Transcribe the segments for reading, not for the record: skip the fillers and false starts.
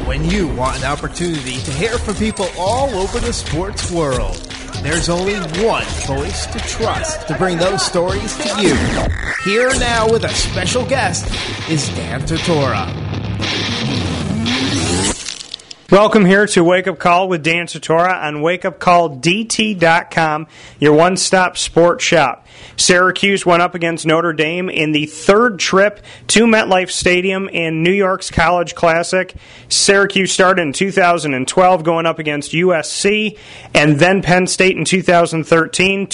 When you want an opportunity to hear from people all over the sports world, there's only one voice to trust to bring those stories to you. Here now with a special guest is Dan Tortora. Welcome here to Wake Up Call with Dan Tortora on wakeupcalldt.com, your one-stop sports shop. Syracuse went up against Notre Dame in the third trip to MetLife Stadium in New York's College Classic. Syracuse started in 2012 going up against USC and then Penn State in 2013.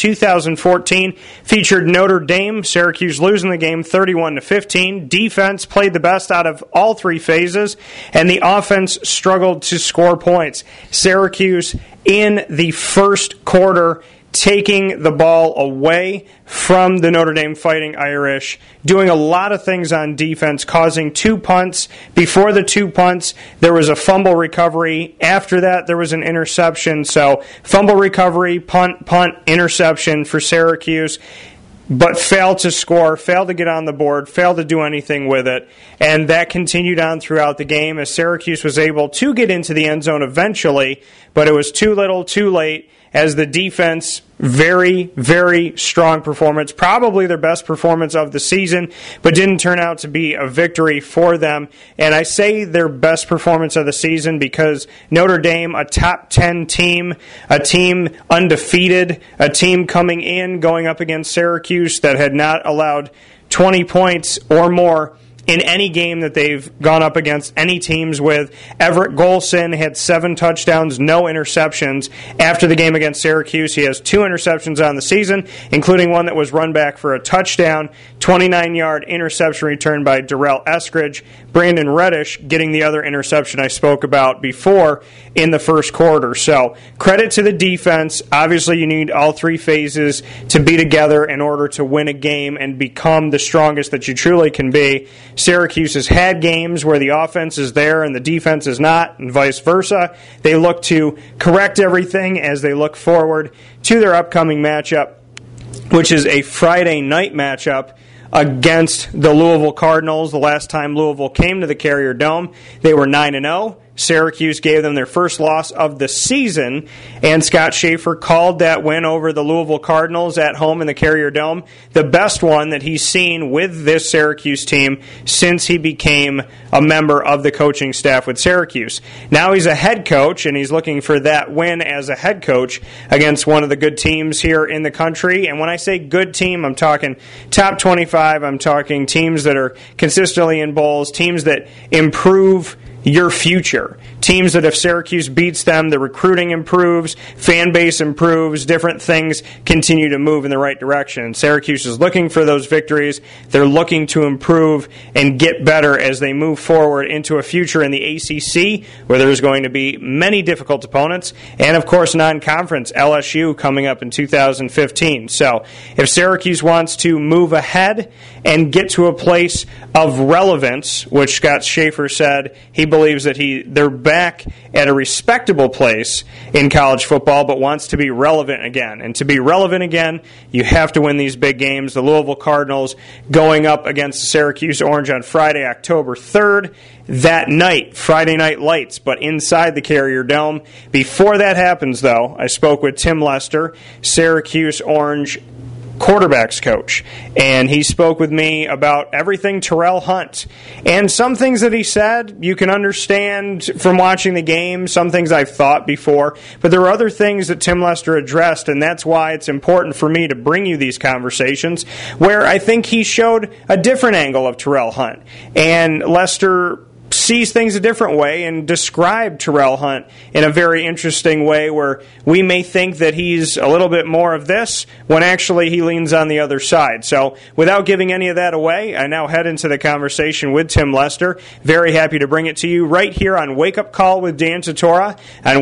2014 featured Notre Dame. Syracuse losing the game 31-15. Defense played the best out of all three phases, and the offense struggled to score points. Syracuse in the first quarter taking the ball away from the Notre Dame Fighting Irish, doing a lot of things on defense, causing two punts. Before the two punts, there was a fumble recovery. After that, there was an interception. So, fumble recovery, punt, interception for Syracuse, but failed to score, failed to get on the board, failed to do anything with it. And that continued on throughout the game as Syracuse was able to get into the end zone eventually, but it was too little, too late, as the defense, very, very strong performance, probably their best performance of the season, but didn't turn out to be a victory for them. And I say their best performance of the season because Notre Dame, a top 10 team, a team undefeated, a team coming in, going up against Syracuse that had not allowed 20 points or more in any game that they've gone up against any teams with. Everett Golson had 7 touchdowns, no interceptions. After the game against Syracuse, he has 2 interceptions on the season, including one that was run back for a touchdown, 29-yard interception return by Darrell Eskridge. Brandon Reddish getting the other interception I spoke about before in the first quarter. So credit to the defense. Obviously, you need all three phases to be together in order to win a game and become the strongest that you truly can be. Syracuse has had games where the offense is there and the defense is not, and vice versa. They look to correct everything as they look forward to their upcoming matchup, which is a Friday night matchup against the Louisville Cardinals. The last time Louisville came to the Carrier Dome, they were 9-0. Syracuse gave them their first loss of the season, and Scott Schaefer called that win over the Louisville Cardinals at home in the Carrier Dome the best one that he's seen with this Syracuse team since he became a member of the coaching staff with Syracuse. Now he's a head coach, and he's looking for that win as a head coach against one of the good teams here in the country. And when I say good team, I'm talking top 25. I'm talking teams that are consistently in bowls, teams that improve your future. Teams that if Syracuse beats them, the recruiting improves, fan base improves, different things continue to move in the right direction. Syracuse is looking for those victories. They're looking to improve and get better as they move forward into a future in the ACC, where there's going to be many difficult opponents, and of course non-conference, LSU coming up in 2015. So if Syracuse wants to move ahead and get to a place of relevance, which Scott Schaefer said he believes that they're back at a respectable place in college football, but wants to be relevant again. And to be relevant again, you have to win these big games. The Louisville Cardinals going up against the Syracuse Orange on Friday, October 3rd. That night, Friday Night Lights, but inside the Carrier Dome. Before that happens, though, I spoke with Tim Lester, Syracuse Orange quarterbacks coach, and he spoke with me about everything Terrell Hunt. And some things that he said you can understand from watching the game, some things I've thought before, but there were other things that Tim Lester addressed, and that's why it's important for me to bring you these conversations where I think he showed a different angle of Terrell Hunt. And Lester sees things a different way and described Terrell Hunt in a very interesting way where we may think that he's a little bit more of this when actually he leans on the other side. So without giving any of that away, I now head into the conversation with Tim Lester. Very happy to bring it to you right here on Wake Up Call with Dan Tortora on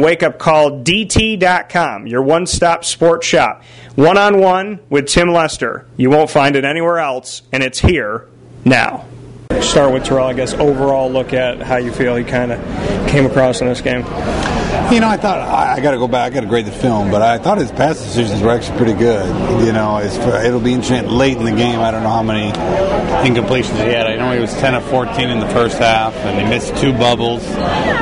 wakeupcalldt.com, your one-stop sports shop. One-on-one with Tim Lester. You won't find it anywhere else, and it's here now. Start with Terrell, I guess, overall look at how you feel he kind of came across in this game. You know, I thought, I got to go back, I got to grade the film, but I thought his pass decisions were actually pretty good. You know, it'll be interesting late in the game. I don't know how many incompletions he had. I know he was 10 of 14 in the first half, and he missed 2 bubbles.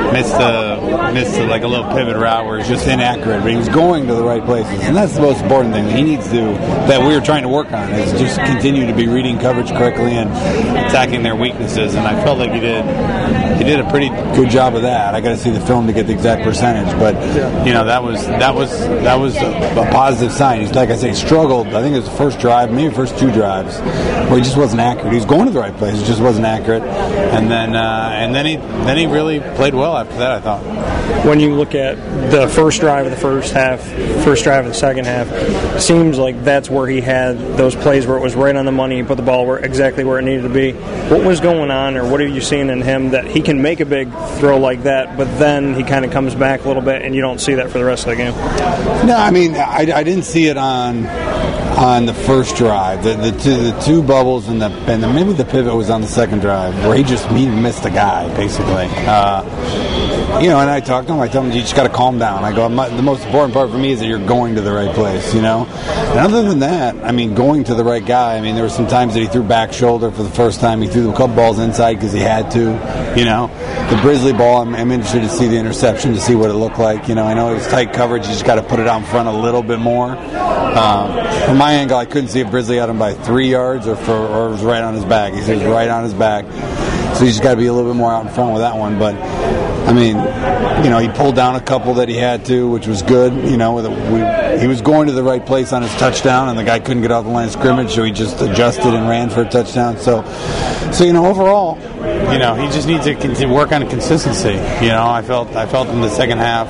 missed like a little pivot route where he's just inaccurate, but he was going to the right places, and that's the most important thing that he needs to do, that we were trying to work on, is just continue to be reading coverage correctly and attacking their weaknesses. And I felt like he did a pretty good job of that. I got to see the film to get the exact percentage, but that was a positive sign. He's, like I say, struggled. I think it was the first drive, maybe first 2 drives, where he just wasn't accurate. He was going to the right place, he just wasn't accurate. And then he really played well after that, I thought. When you look at the first drive of the first half, first drive of the second half, it seems like that's where he had those plays where it was right on the money. He put the ball exactly where it needed to be. What was going on, or what have you seen in him that he can make a big throw like that, but then he kind of comes back a little bit and you don't see that for the rest of the game? No, I mean, I didn't see it on the first drive. The two bubbles and maybe the pivot was on the second drive where he missed a guy, basically. And I talked to him. I told him, you just got to calm down. I go, the most important part for me is that you're going to the right place, And other than that, I mean, going to the right guy. I mean, there were some times that he threw back shoulder for the first time. He threw a couple balls inside because he had to. The Brisley ball, I'm interested to see the interception, to see what it looked like. I know it was tight coverage. You just got to put it out in front a little bit more. From my angle, I couldn't see if Brisley had him by 3 yards or it was right on his back. He said it was right on his back. So you just got to be a little bit more out in front with that one. But, I mean, he pulled down a couple that he had to, which was good. He was going to the right place on his touchdown, and the guy couldn't get off the line of scrimmage, so he just adjusted and ran for a touchdown. So overall, he just needs to continue work on consistency. I felt in the second half,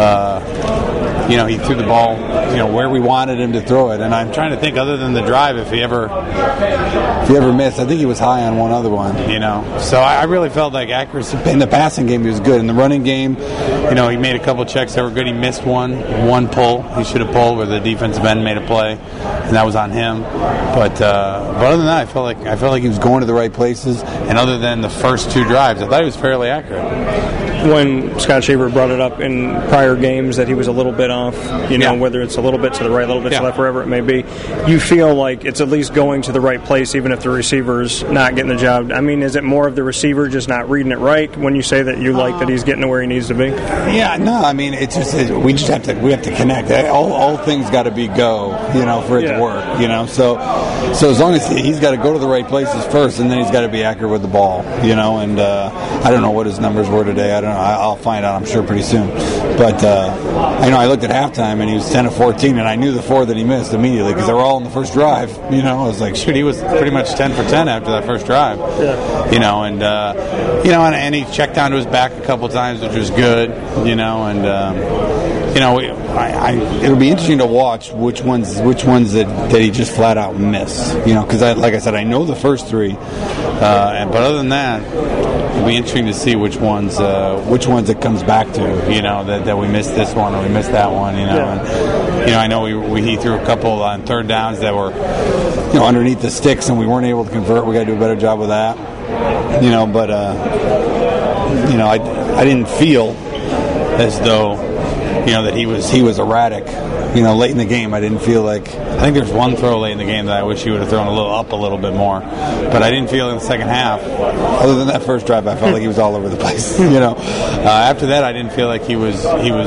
he threw the ball, where we wanted him to throw it. And I'm trying to think, other than the drive, if he ever missed. I think he was high on one other one. So I really felt like accuracy in the passing game, he was good. In the running game, he made a couple checks that were good. He missed one pull. He should have pulled where the defensive end made a play, and that was on him. But other than that, I felt like he was going to the right places. And other than the first 2 drives, I thought he was fairly accurate. When Scott Shaver brought it up in prior games that he was a little bit off, whether it's a little bit to the right, a little bit to the left, wherever it may be, you feel like it's at least going to the right place, even if the receiver's not getting the job. I mean, is it more of the receiver just not reading it right when you say that you like that he's getting to where he needs to be? Yeah, no, I mean, it's just we have to connect. All things got to be go, for it to work, So as long as he's got to go to the right places first, and then he's got to be accurate with the ball, And I don't know what his numbers were today. I don't know. I'll find out, I'm sure, pretty soon. But I looked at halftime and he was 10 of 14, and I knew the 4 that he missed immediately because they were all in the first drive. I was like, shoot, he was pretty much 10 for 10 after that first drive. Yeah. And he checked down to his back a couple times, which was good. It'll be interesting to watch which ones that he just flat out missed. Because like I said, I know the first 3, but other than that, it'll be interesting to see which ones it comes back to. That we missed this one or we missed that one. And I know he threw a couple on third downs that were underneath the sticks and we weren't able to convert. We got to do a better job with that. But I didn't feel as though that he was erratic. Late in the game, I didn't feel like. I think there's one throw late in the game that I wish he would have thrown a little bit more, but I didn't feel in the second half. Other than that first drive, I felt like he was all over the place. After that, I didn't feel like he was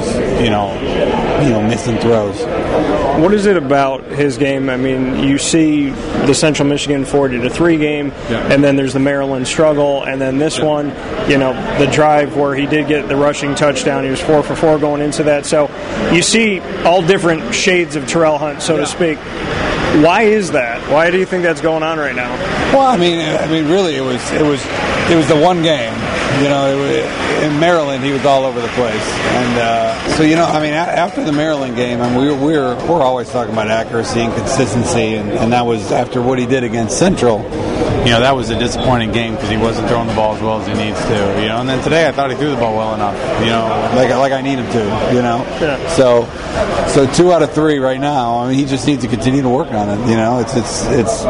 missing throws. What is it about his game? I mean, you see the Central Michigan 40-3 game, and then there's the Maryland struggle, and then this one, the drive where he did get the rushing touchdown. He was 4 for 4 going into that. So you see all different shades of Terrell Hunt, so to speak. Why is that? Why do you think that's going on right now? Well, I mean, really, it was the one game. In Maryland, he was all over the place, and after the Maryland game, we're always talking about accuracy and consistency, and that was after what he did against Central. That was a disappointing game because he wasn't throwing the ball as well as he needs to. And then today I thought he threw the ball well enough. Like I need him to. Yeah. So 2 out of 3 right now. I mean, he just needs to continue to work on it. It's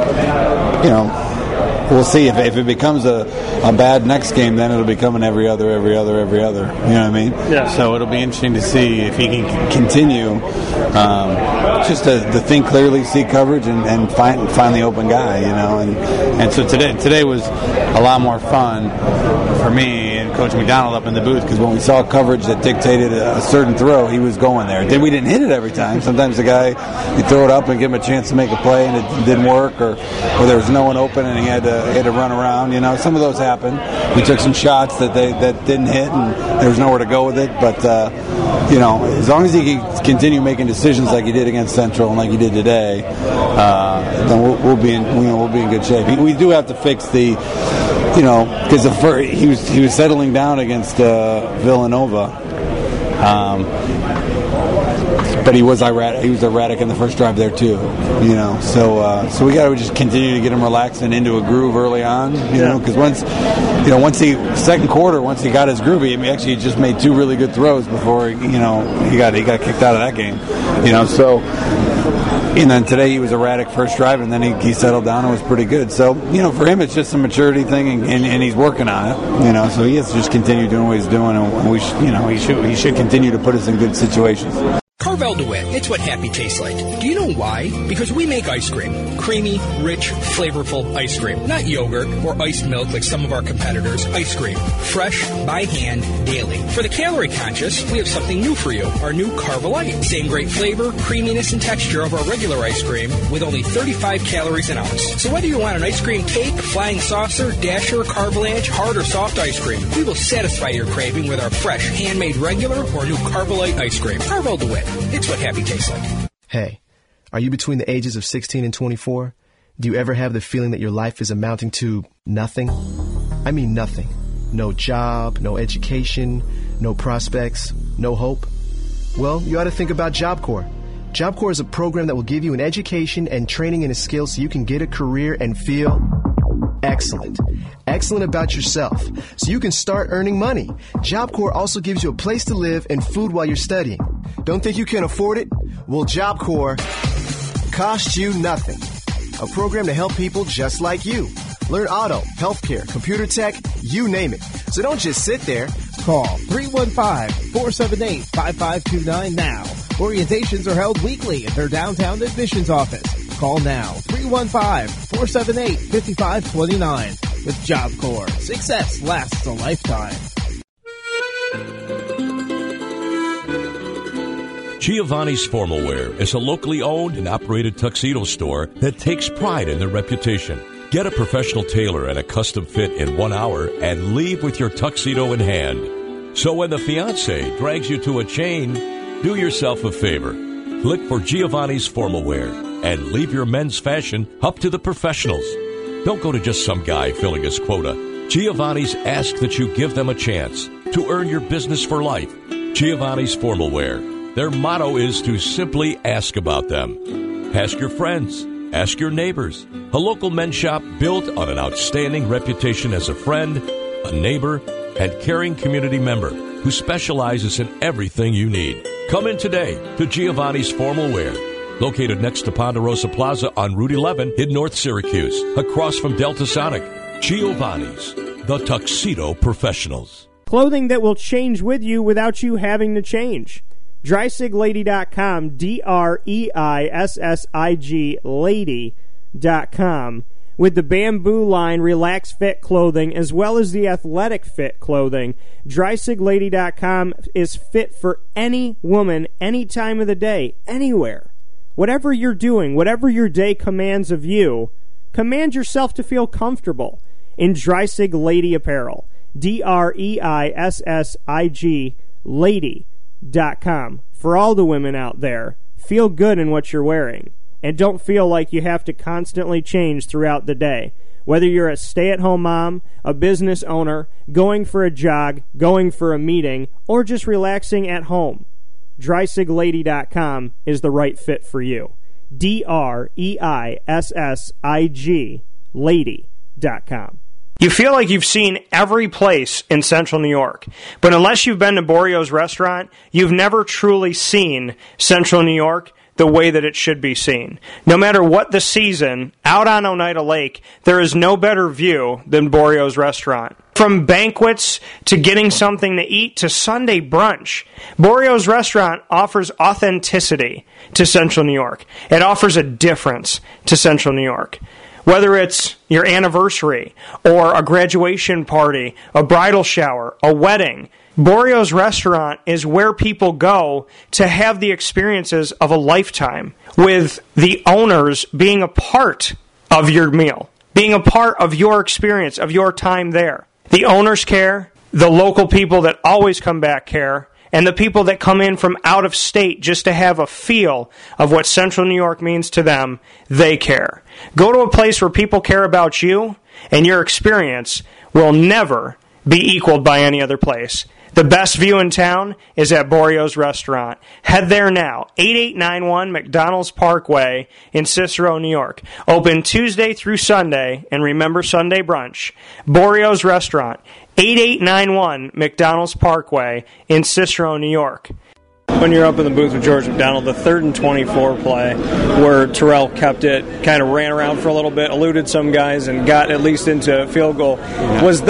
we'll see if it becomes a bad next game, then it'll become an every other. You know what I mean? Yeah. So it'll be interesting to see if he can continue just to think clearly, see coverage, and find the open guy. And so today was a lot more fun for me. And Coach McDonald up in the booth, because when we saw coverage that dictated a certain throw, he was going there. Then we didn't hit it every time. Sometimes the guy, you throw it up and give him a chance to make a play, and it didn't work, or there was no one open and he had to run around. Some of those happen. We took some shots that didn't hit, and there was nowhere to go with it. But as long as he can continue making decisions like he did against Central and like he did today, then we'll be in good shape. We do have to fix the, because he was settling down against Villanova. But he was erratic. He was erratic in the first drive there too, So we got to just continue to get him relaxed and into a groove early on, because once second quarter, once he got his groove, he actually just made 2 really good throws before he got kicked out of that game, So, and then today he was erratic first drive, and then he settled down and was pretty good. So, for him it's just a maturity thing, and he's working on it, So he has to just continue doing what he's doing, and he should continue to put us in good situations. Carvel DeWitt, it's what happy tastes like. Do you know why? Because we make ice cream. Creamy, rich, flavorful ice cream. Not yogurt or iced milk like some of our competitors. Ice cream. Fresh, by hand, daily. For the calorie conscious, we have something new for you. Our new Carvelite. Same great flavor, creaminess, and texture of our regular ice cream with only 35 calories an ounce. So whether you want an ice cream cake, flying saucer, dasher, carvalanche, hard or soft ice cream, we will satisfy your craving with our fresh, handmade regular or new Carvelite ice cream. Carvel DeWitt. It's what happy tastes like. Hey, are you between the ages of 16 and 24? Do you ever have the feeling that your life is amounting to nothing? I mean nothing. No job, no education, no prospects, no hope? Well, you ought to think about Job Corps. Job Corps is a program that will give you an education and training in a skill so you can get a career and feel excellent. Excellent about yourself, so you can start earning money. Job Corps also gives you a place to live and food while you're studying. Don't think you can afford it? Well, Job Corps costs you nothing. A program to help people just like you. Learn auto, healthcare, computer tech, you name it. So don't just sit there. Call 315-478-5529 now. Orientations are held weekly at their downtown admissions office. Call now, 315-478-5529. With Job Corps, success lasts a lifetime. Giovanni's Formal Wear is a locally owned and operated tuxedo store that takes pride in their reputation. Get a professional tailor and a custom fit in 1 hour and leave with your tuxedo in hand. So when the fiancé drags you to a chain, do yourself a favor. Look for Giovanni's Formal Wear and leave your men's fashion up to the professionals. Don't go to just some guy filling his quota. Giovanni's ask that you give them a chance to earn your business for life. Giovanni's Formal Wear. Their motto is to simply ask about them. Ask your friends. Ask your neighbors. A local men's shop built on an outstanding reputation as a friend, a neighbor, and caring community member who specializes in everything you need. Come in today to Giovanni's Formal Wear. Located next to Ponderosa Plaza on Route 11 in North Syracuse, across from Delta Sonic. Giovanni's, the Tuxedo Professionals. Clothing that will change with you without you having to change. DreisigLady.com, DREISSIG Lady.com. With the Bamboo line Relax Fit clothing as well as the Athletic Fit clothing, DreisigLady.com is fit for any woman, any time of the day, anywhere. Whatever you're doing, whatever your day commands of you, command yourself to feel comfortable in Dreisig Lady apparel. DREISSIG Lady.com. For all the women out there, feel good in what you're wearing. And don't feel like you have to constantly change throughout the day. Whether you're a stay-at-home mom, a business owner, going for a jog, going for a meeting, or just relaxing at home, DreisigLady.com is the right fit for you. DREISSIG Lady.com. You feel like you've seen every place in Central New York, but unless you've been to Borio's restaurant, you've never truly seen Central New York the way that it should be seen. No matter what the season, out on Oneida Lake, there is no better view than Borio's restaurant. From banquets to getting something to eat to Sunday brunch, Borio's restaurant offers authenticity to Central New York. It offers a difference to Central New York. Whether it's your anniversary or a graduation party, a bridal shower, a wedding, Boreo's Restaurant is where people go to have the experiences of a lifetime, with the owners being a part of your meal, being a part of your experience, of your time there. The owners care, the local people that always come back care, and the people that come in from out of state just to have a feel of what Central New York means to them, they care. Go to a place where people care about you, and your experience will never be equaled by any other place. The best view in town is at Boreo's Restaurant. Head there now, 8891 McDonald's Parkway in Cicero, New York. Open Tuesday through Sunday, and remember Sunday brunch. Boreo's Restaurant, 8891 McDonald's Parkway in Cicero, New York. When you're up in the booth with George McDonald, the 3rd and 24 play where Terrell kept it, kind of ran around for a little bit, eluded some guys, and got at least into a field goal. Yeah. Was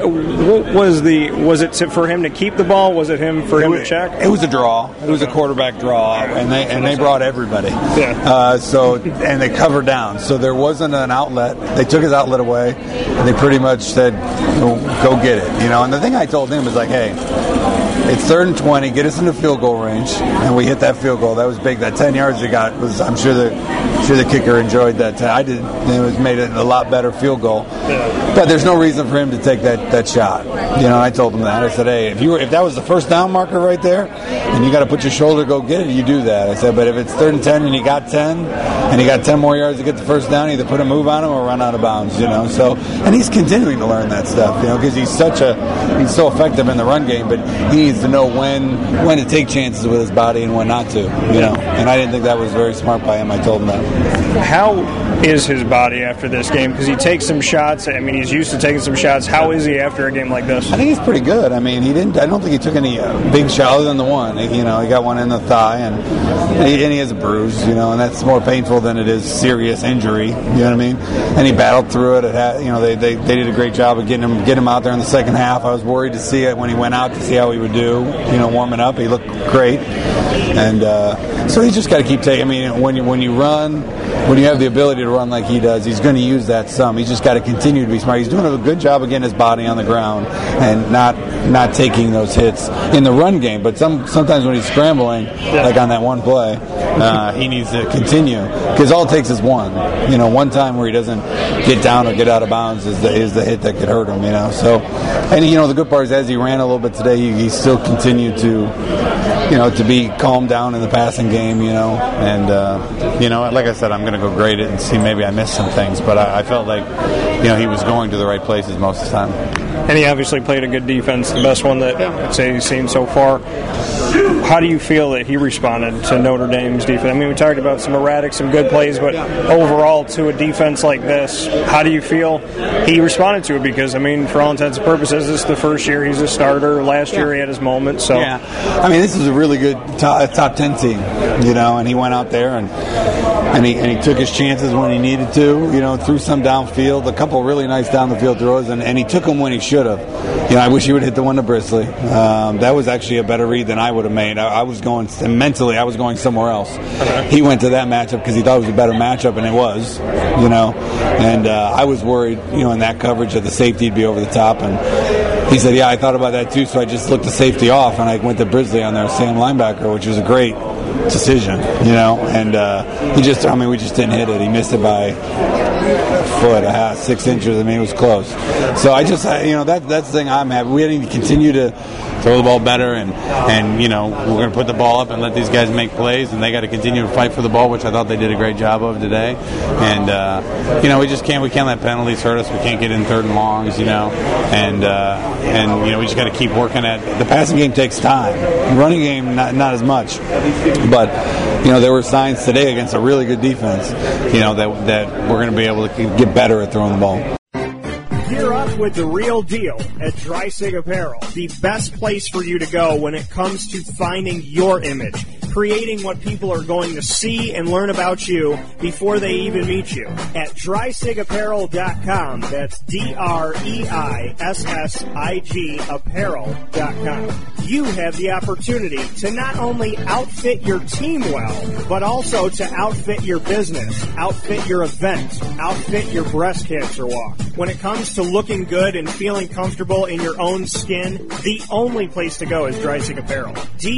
it for him to keep the ball? Was it for him to check? It was a draw. It was a quarterback draw, and they brought everybody. Yeah. And they covered down. So there wasn't an outlet. They took his outlet away, and they pretty much said, go get it. And the thing I told him was like, hey, it's 3rd and 20. Get us into field goal range, and we hit that field goal. That was big. That 10 yards they got was. I'm sure the kicker enjoyed that. I did. It made it a lot better field goal. Yeah. But there's no reason for him to take that shot. I told him that. I said, hey, if that was the first down marker right there, and you got to put your shoulder, go get it. You do that. I said, but if it's 3rd and 10 and you got 10, and you got 10 more yards to get the first down, either put a move on him or run out of bounds. So, and he's continuing to learn that stuff. Because he's so effective in the run game, but he needs to know when to take chances with his body and when not to, And I didn't think that was very smart by him. I told him that. How is his body after this game? Because he takes some shots. He's used to taking some shots. How is he after a game like this? I think he's pretty good. I don't think he took any big shot other than the one. He got one in the thigh, and he has a bruise, and that's more painful than it is serious injury. You know what I mean? And he battled through it. They did a great job of getting him out there in the second half. I was worried to see it when he went out to see how he would do, warming up. He looked great. And so he's just got to keep taking. When you run, when you have the ability to run like he does, he's going to use that some. He's just got to continue to be smart. He's doing a good job of getting his body on the ground and not taking those hits in the run game. But sometimes when he's scrambling, like on that one play, he needs to continue, because all it takes is one. One time where he doesn't get down or get out of bounds is the hit that could hurt him. So, and the good part is as he ran a little bit today, he still continued to be calmed down in the passing game. And like I said, I'm going to go grade it and see maybe I missed some things, but I felt like he was going to the right places most of the time. And he obviously played a good defense, the best one that I'd say he's seen so far. How do you feel that he responded to Notre Dame's defense? We talked about some erratic, some good plays, but overall to a defense like this, how do you feel he responded to it? Because, for all intents and purposes, this is the first year he's a starter. Last year he had his moment. So, this is a really good top 10 team, and he went out there and he took his chances when he needed to, threw some downfield, a couple really nice down the field throws, and he took them when he should have. I wish he would have hit the one to Brisley. That was actually a better read than I would have made. I was going mentally, I was going somewhere else. He went to that matchup because he thought it was a better matchup, and it was, and I was worried, in that coverage that the safety would be over the top, and he said, I thought about that too, so I just looked the safety off, and I went to Brisley on their Sam linebacker, which was a great decision, and we just didn't hit it. He missed it by a foot, 6 inches. It was close. So I just, that's the thing I'm happy. We need to continue to throw the ball better, and we're going to put the ball up and let these guys make plays, and they got to continue to fight for the ball, which I thought they did a great job of today. And we can't let penalties hurt us. We can't get in 3rd and longs, and we just got to keep working at the passing game. Takes time. The running game not as much, but there were signs today against a really good defense, that we're going to be able to get better at throwing the ball. Gear up with the real deal at Dreisig Apparel, the best place for you to go when it comes to finding your image. creating what people are going to see and learn about you before they even meet you. At DreisigApparel.com, that's DREISSIG apparel.com. You have the opportunity to not only outfit your team well, but also to outfit your business, outfit your event, outfit your breast cancer walk. When it comes to looking good and feeling comfortable in your own skin, the only place to go is Dreisig Apparel.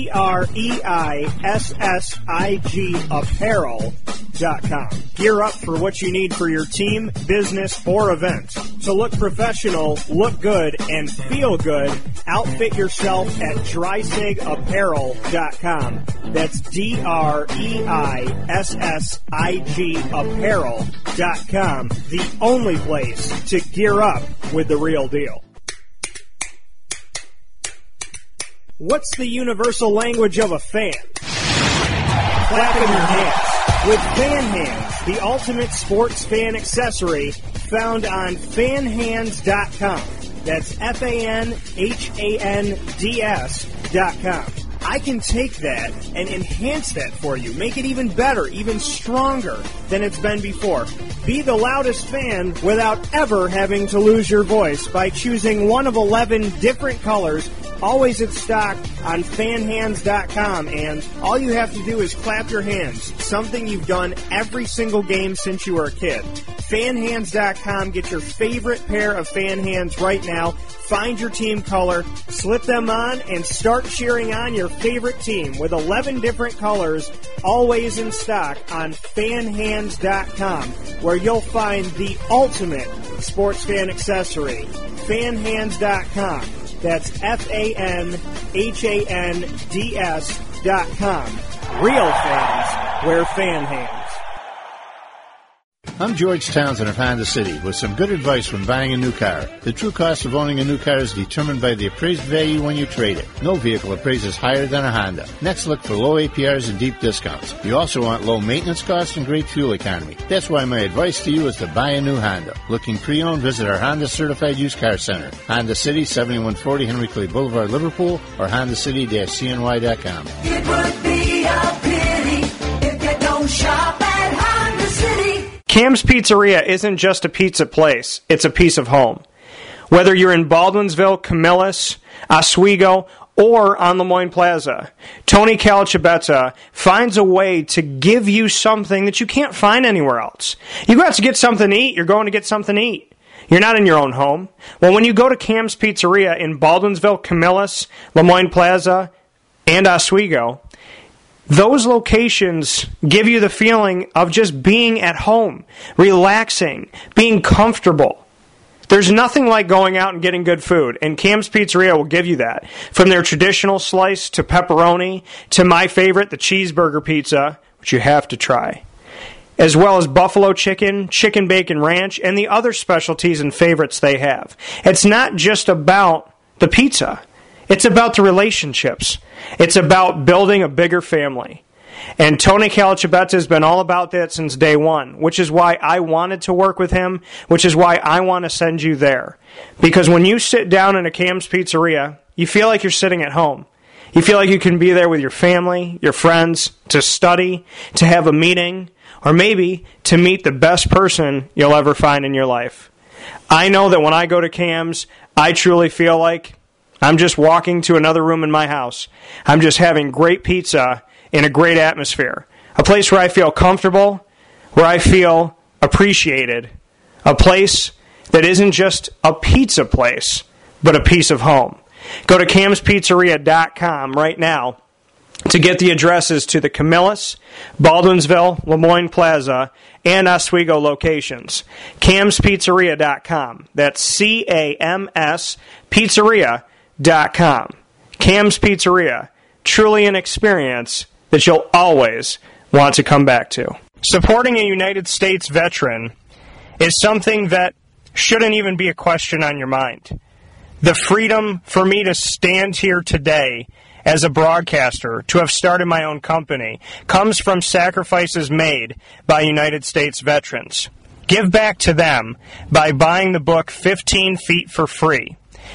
DREISSIG apparel.com. Gear up for what you need for your team, business, or event. To look professional, look good, and feel good, outfit yourself at DreisigApparel.com. That's DREISSIG apparel.com. The only place to gear up with the real deal. What's the universal language of a fan? Clapping your hands. With Fan Hands, the ultimate sports fan accessory, found on fanhands.com. That's FANHANDS.com. I can take that and enhance that for you, make it even better, even stronger than it's been before. Be the loudest fan without ever having to lose your voice by choosing one of 11 different colors, always in stock on fanhands.com, and all you have to do is clap your hands, something you've done every single game since you were a kid. Fanhands.com, get your favorite pair of fan hands right now. Find your team color, slip them on, and start cheering on your favorite team with 11 different colors, always in stock on fanhands.com, where you'll find the ultimate sports fan accessory. Fanhands.com. That's FANHANDS.com. Real fans wear fan hands. I'm George Townsend of Honda City with some good advice when buying a new car. The true cost of owning a new car is determined by the appraised value when you trade it. No vehicle appraises higher than a Honda. Next, look for low APRs and deep discounts. You also want low maintenance costs and great fuel economy. That's why my advice to you is to buy a new Honda. Looking pre-owned, visit our Honda Certified Used Car Center. Honda City, 7140 Henry Clay Boulevard, Liverpool, or HondaCity-CNY.com. It would be a pity if you don't shop at Honda City. Cam's Pizzeria isn't just a pizza place, it's a piece of home. Whether you're in Baldwinsville, Camillus, Oswego, or on Lemoyne Plaza, Tony Calacibetta finds a way to give you something that you can't find anywhere else. You go out to get something to eat, you're going to get something to eat. You're not in your own home. Well, when you go to Cam's Pizzeria in Baldwinsville, Camillus, Lemoyne Plaza, and Oswego, those locations give you the feeling of just being at home, relaxing, being comfortable. There's nothing like going out and getting good food, and Cam's Pizzeria will give you that. From their traditional slice to pepperoni to my favorite, the cheeseburger pizza, which you have to try, as well as buffalo chicken, chicken bacon ranch, and the other specialties and favorites they have. It's not just about the pizza. It's about the relationships. It's about building a bigger family. And Tony Calacibetta has been all about that since day one, which is why I wanted to work with him, which is why I want to send you there. Because when you sit down in a Cam's Pizzeria, you feel like you're sitting at home. You feel like you can be there with your family, your friends, to study, to have a meeting, or maybe to meet the best person you'll ever find in your life. I know that when I go to Cam's, I truly feel like I'm just walking to another room in my house. I'm just having great pizza in a great atmosphere. A place where I feel comfortable, where I feel appreciated. A place that isn't just a pizza place, but a piece of home. Go to camspizzeria.com right now to get the addresses to the Camillus, Baldwinsville, Lemoyne Plaza, and Oswego locations. camspizzeria.com. That's CAMS Pizzeria.com. Cam's Pizzeria, truly an experience that you'll always want to come back to. Supporting a United States veteran is something that shouldn't even be a question on your mind. The freedom for me to stand here today as a broadcaster, to have started my own company, comes from sacrifices made by United States veterans. Give back to them by buying the book 15 Feet for free.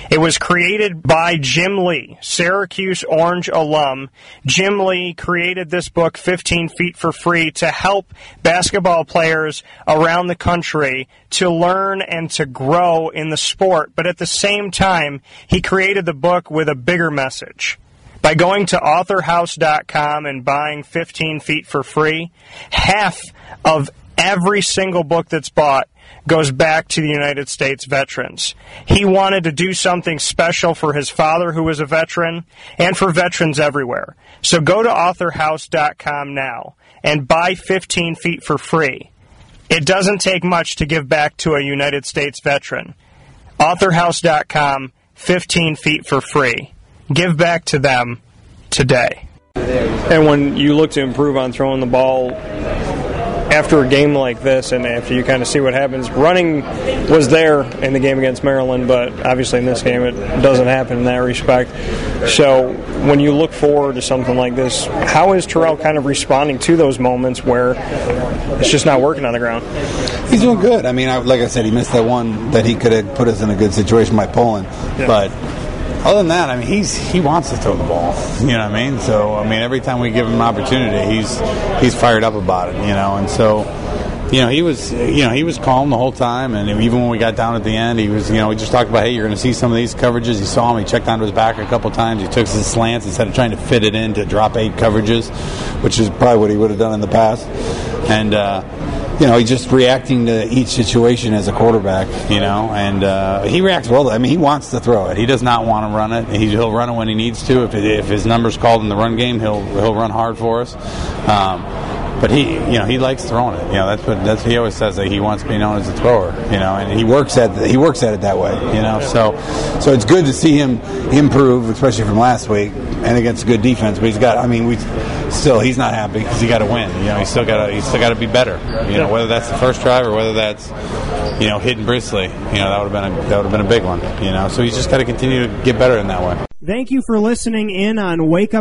It was created by Jim Lee, Syracuse Orange alum. Jim Lee created this book, 15 Feet, for free to help basketball players around the country to learn and to grow in the sport. But at the same time, he created the book with a bigger message. By going to authorhouse.com and buying 15 Feet for free, half of every single book that's bought goes back to the United States veterans. He wanted to do something special for his father, who was a veteran, and for veterans everywhere. So go to authorhouse.com now and buy 15 Feet for free. It doesn't take much to give back to a United States veteran. authorhouse.com, 15 Feet for free. Give back to them today. And when you look to improve on throwing the ball after a game like this, and after you kind of see what happens, running was there in the game against Maryland, but obviously in this game it doesn't happen in that respect. So when you look forward to something like this, how is Terrell kind of responding to those moments where it's just not working on the ground? He's doing good. I mean, like I said, he missed that one that he could have put us in a good situation by pulling. Yeah. But other than that, I mean, he wants to throw the ball. You know what I mean? So, I mean, every time we give him an opportunity, he's fired up about it. You know, and so, he was calm the whole time, and even when we got down at the end, he was, we just talked about, hey, you're going to see some of these coverages. He saw him. He checked onto his back a couple times. He took his slants instead of trying to fit it in to drop 8 coverages, which is probably what he would have done in the past. And he's just reacting to each situation as a quarterback, and he reacts well. I mean, he wants to throw it. He does not want to run it. He'll run it when he needs to. If his number's called in the run game, he'll run hard for us. But he likes throwing it. That's he always says that he wants to be known as a thrower. And he works at it that way. So it's good to see him improve, especially from last week and against a good defense. But he's not happy because he got to win. He's still got to be better. Whether that's the first drive or whether that's hitting Brisley. That would have been a big one. So he's just got to continue to get better in that way. Thank you for listening in on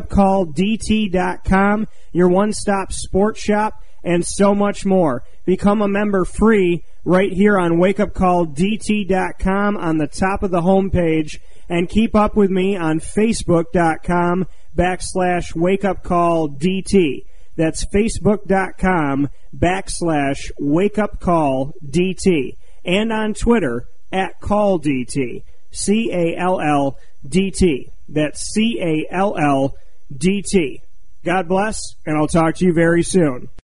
WakeUpCallDT.com, your one-stop sports shop, and so much more. Become a member free right here on WakeUpCallDT.com on the top of the homepage, and keep up with me on Facebook.com/WakeUpCallDT. That's Facebook.com/WakeUpCallDT. And on Twitter @CallDT. CALLDT. That's CALLDT. God bless, and I'll talk to you very soon.